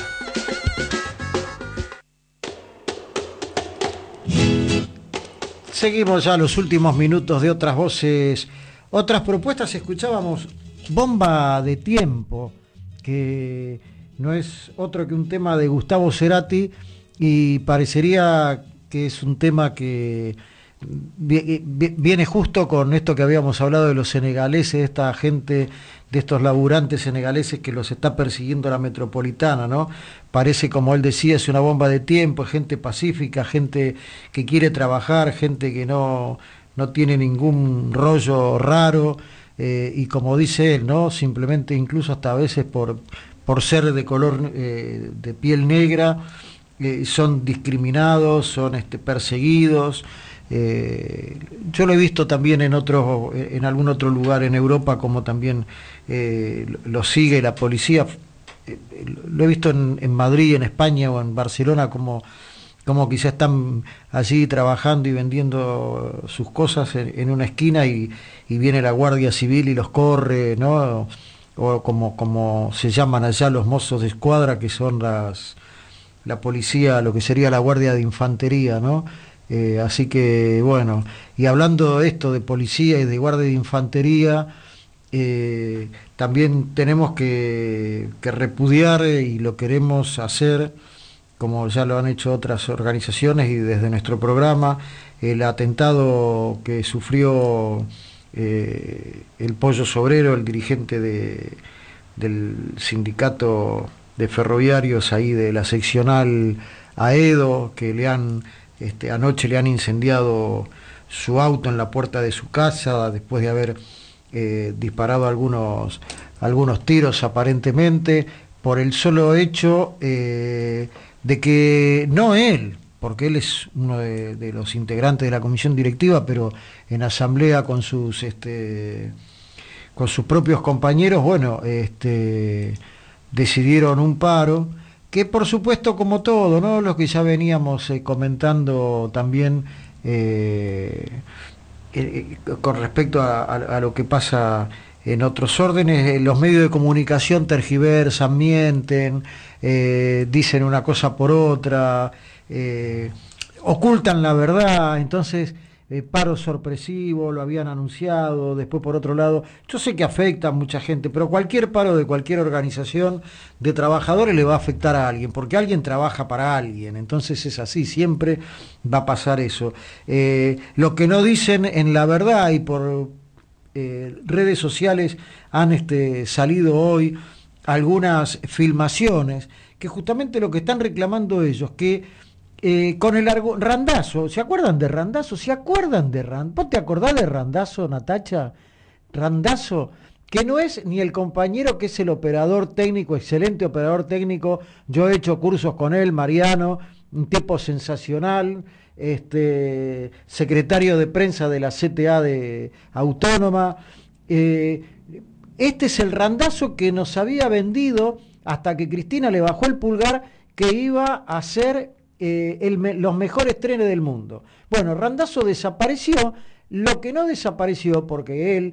Speaker 1: Seguimos ya los últimos minutos de otras voces, otras propuestas. Escuchábamos Bomba de Tiempo, que no es otro que un tema de Gustavo Cerati, y parecería que es un tema que viene justo con esto que habíamos hablado de los senegaleses, de esta gente, de estos laburantes senegaleses que los está persiguiendo la metropolitana, ¿no? Parece, como él decía, es una bomba de tiempo, gente pacífica, gente que quiere trabajar, gente que no, no tiene ningún rollo raro, eh, y como dice él, ¿no? Simplemente incluso hasta a veces por, por ser de color, eh, de piel negra, eh, son discriminados, son este, perseguidos. Eh, yo lo he visto también en otro, en algún otro lugar en Europa, como también eh, lo sigue la policía. Eh, lo he visto en, en Madrid, en España o en Barcelona, como, como quizás están allí trabajando y vendiendo sus cosas en, en una esquina y, y viene la Guardia Civil y los corre, ¿no? O como, como se llaman allá los mozos de escuadra, que son las, la policía, lo que sería la Guardia de Infantería, ¿no? Eh, así que, bueno, y hablando de esto, de policía y de guardia de infantería, eh, también tenemos que, que repudiar, y lo queremos hacer, como ya lo han hecho otras organizaciones y desde nuestro programa, el atentado que sufrió eh, el Pollo Sobrero, el dirigente de, del sindicato de ferroviarios ahí de la seccional Aedo, que le han... Este, anoche le han incendiado su auto en la puerta de su casa después de haber eh, disparado algunos, algunos tiros aparentemente, por el solo hecho eh, de que no él, porque él es uno de, de los integrantes de la comisión directiva, pero en asamblea con sus este, con sus propios compañeros, bueno, este, decidieron un paro, que por supuesto, como todo, ¿no? Lo que ya veníamos eh, comentando también eh, eh, con respecto a, a, a lo que pasa en otros órdenes, eh, los medios de comunicación tergiversan, mienten, eh, dicen una cosa por otra, eh, ocultan la verdad. Entonces, eh, paro sorpresivo, lo habían anunciado. Después, por otro lado, yo sé que afecta a mucha gente, pero cualquier paro de cualquier organización de trabajadores le va a afectar a alguien, porque alguien trabaja para alguien. Entonces es así, siempre va a pasar eso. Eh, lo que no dicen en la verdad, y por eh, redes sociales han este, salido hoy algunas filmaciones, que justamente lo que están reclamando ellos, que Eh, con el argo, Randazzo, ¿se acuerdan de Randazzo? ¿Se acuerdan de Randazzo? ¿Vos te acordás de Randazzo, Natacha? Randazzo, que no es ni el compañero que es el operador técnico, excelente operador técnico. Yo he hecho cursos con él, Mariano, un tipo sensacional, este, secretario de prensa de la C T A de Autónoma. Eh, este es el Randazzo que nos había vendido, hasta que Cristina le bajó el pulgar, que iba a ser Eh, el, los mejores trenes del mundo. Bueno, Randazzo desapareció. Lo que no desapareció, porque él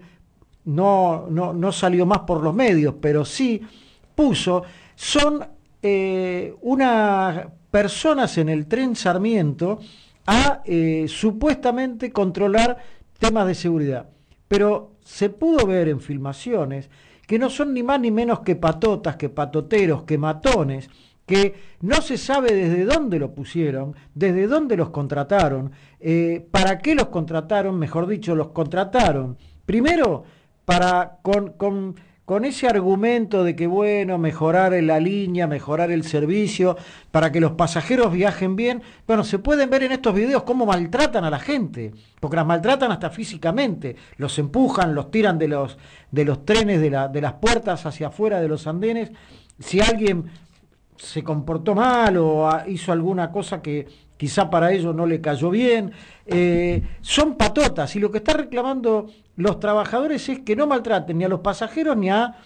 Speaker 1: no, no, no salió más por los medios, pero sí puso, son eh, unas personas en el tren Sarmiento a eh, supuestamente controlar temas de seguridad. Pero se pudo ver en filmaciones que no son ni más ni menos que patotas, que patoteros, que matones, que no se sabe desde dónde lo pusieron, desde dónde los contrataron, eh, para qué los contrataron, mejor dicho, los contrataron. Primero, para con, con, con ese argumento de que, bueno, mejorar la línea, mejorar el servicio, para que los pasajeros viajen bien. Bueno, se pueden ver en estos videos cómo maltratan a la gente, porque las maltratan hasta físicamente, los empujan, los tiran de los, de los trenes, de, la, de las puertas hacia afuera de los andenes. Si alguien se comportó mal o hizo alguna cosa que quizá para ellos no le cayó bien, eh, son patotas, y lo que están reclamando los trabajadores es que no maltraten ni a los pasajeros ni a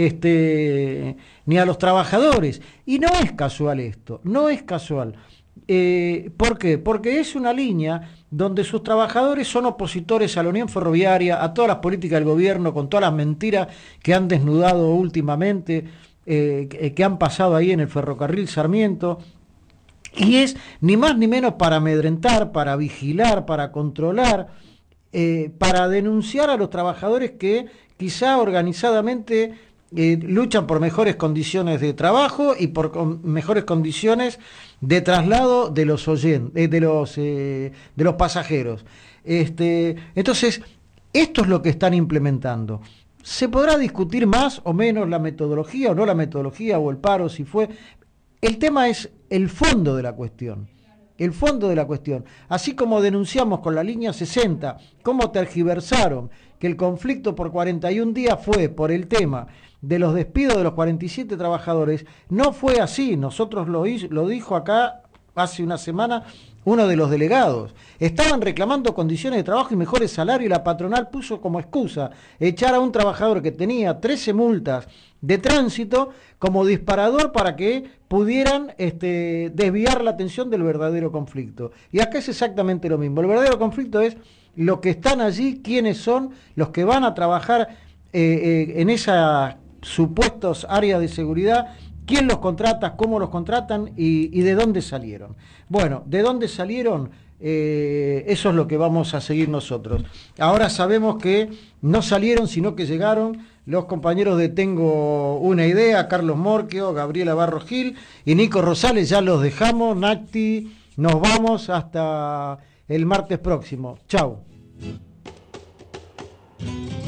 Speaker 1: este ni a los trabajadores. Y no es casual esto, no es casual. Eh, ¿por qué? Porque es una línea donde sus trabajadores son opositores a la Unión Ferroviaria, a todas las políticas del gobierno, con todas las mentiras que han desnudado últimamente, eh, que han pasado ahí en el ferrocarril Sarmiento, y es ni más ni menos para amedrentar, para vigilar, para controlar, eh, para denunciar a los trabajadores que quizá organizadamente eh, luchan por mejores condiciones de trabajo y por con mejores condiciones de traslado de los oyentes, de los eh, de los pasajeros. Este, entonces, esto es lo que están implementando. Se podrá discutir más o menos la metodología o no la metodología o el paro, si fue. El tema es el fondo de la cuestión. El fondo de la cuestión. Así como denunciamos con la línea sesenta, cómo tergiversaron que el conflicto por cuarenta y un días fue por el tema de los despidos de los cuarenta y siete trabajadores, no fue así. Nosotros lo, lo dijo acá hace una semana uno de los delegados. Estaban reclamando condiciones de trabajo y mejores salarios, y la patronal puso como excusa echar a un trabajador que tenía trece multas de tránsito como disparador para que pudieran este, desviar la atención del verdadero conflicto. Y acá es exactamente lo mismo. El verdadero conflicto es los que están allí, quiénes son los que van a trabajar eh, eh, en esas supuestos áreas de seguridad, quién los contrata, cómo los contratan y, y de dónde salieron. Bueno, de dónde salieron, eh, eso es lo que vamos a seguir nosotros. Ahora sabemos que no salieron, sino que llegaron los compañeros de Tengo una Idea, Carlos Morquio, Gabriela Barros Gil y Nico Rosales. Ya los dejamos, Nati, nos vamos hasta el martes próximo. Chau.